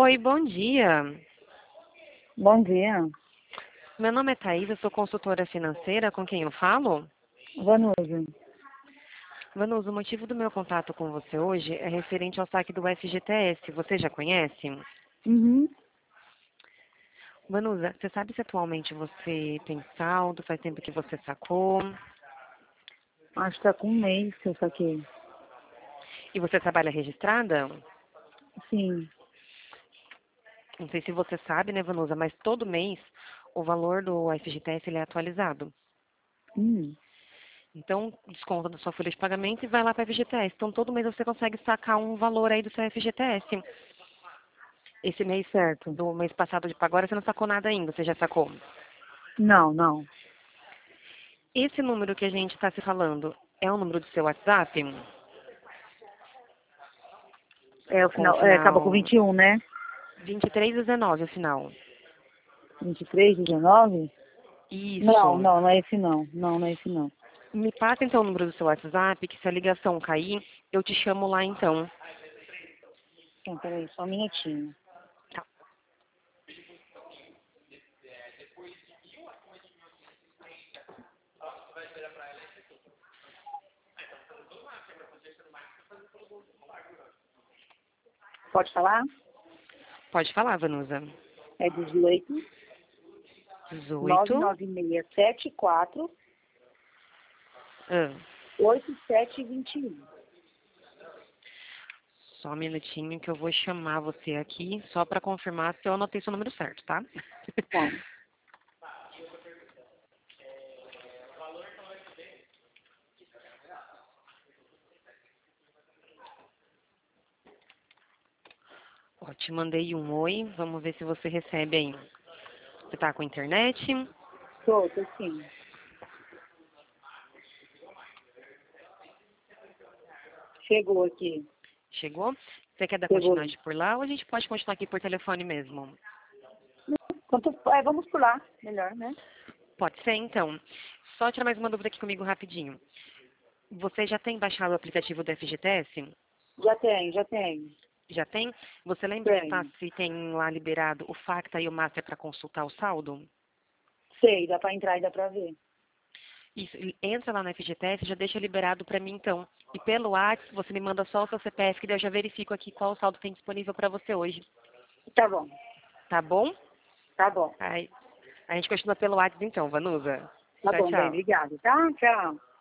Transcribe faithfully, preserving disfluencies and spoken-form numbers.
Oi, bom dia. Bom dia, Meu nome é Thaís, eu sou consultora financeira. Com quem eu falo? Vanusa. Vanusa, o motivo do meu contato com você hoje é referente ao saque do F G T S. Você já conhece? Uhum. Vanusa, você sabe se atualmente você tem saldo? Faz tempo que você sacou? Acho que tá com um mês que eu saquei. E você trabalha registrada? Sim. Não sei se você sabe, né, Vanusa, mas todo mês o valor do F G T S ele é atualizado. Hum. Então, desconta da sua folha de pagamento e vai lá para a F G T S. Então, todo mês você consegue sacar um valor aí do seu F G T S. Esse mês, Certo. do mês passado de agora, você não sacou nada ainda, você já sacou? Não, não. Esse número que a gente está se falando é o número do seu WhatsApp? É o Com o final, é, acaba com final vinte e um, né? vinte e três dezenove, o final. vinte e três, dezenove? Não, Isso. não, não é esse não. Não, não é esse não. Me passa então o número do seu WhatsApp, que se a ligação cair, eu te chamo lá então. Então, peraí, só um minutinho. Tá. Pode falar? Pode falar, Vanusa. É dezoito, nove dezoito. nove seis sete quatro, Ah, oito sete dois um. só um minutinho que eu vou chamar você aqui, só para confirmar se eu anotei seu número certo, tá? Tá. Ó, te mandei um oi, vamos ver se você recebe aí. Você tá com internet? Tô, tô sim. Chegou aqui. Chegou? Você quer dar Chegou. continuidade por lá ou a gente pode continuar aqui por telefone mesmo? Quanto, é, vamos por lá. Melhor, né? Pode ser, então. Só tirar mais uma dúvida aqui comigo rapidinho. Você já tem baixado o aplicativo do F G T S? Já tem, já tem. Já tem? Você lembra se, tá, Tem. se tem lá liberado o Facta e o Master para consultar o saldo? Sei, dá pra entrar e dá pra ver. Isso, entra lá no F G T S e já deixa liberado para mim, então. E pelo WhatsApp, você me manda só o seu C P F, que daí eu já verifico aqui qual saldo tem disponível para você hoje. Tá bom, Tá bom? tá bom. Aí, a gente continua pelo WhatsApp, então, Vanusa. Tá Tchau, bom, bem, tchau. obrigada, tá? Tchau.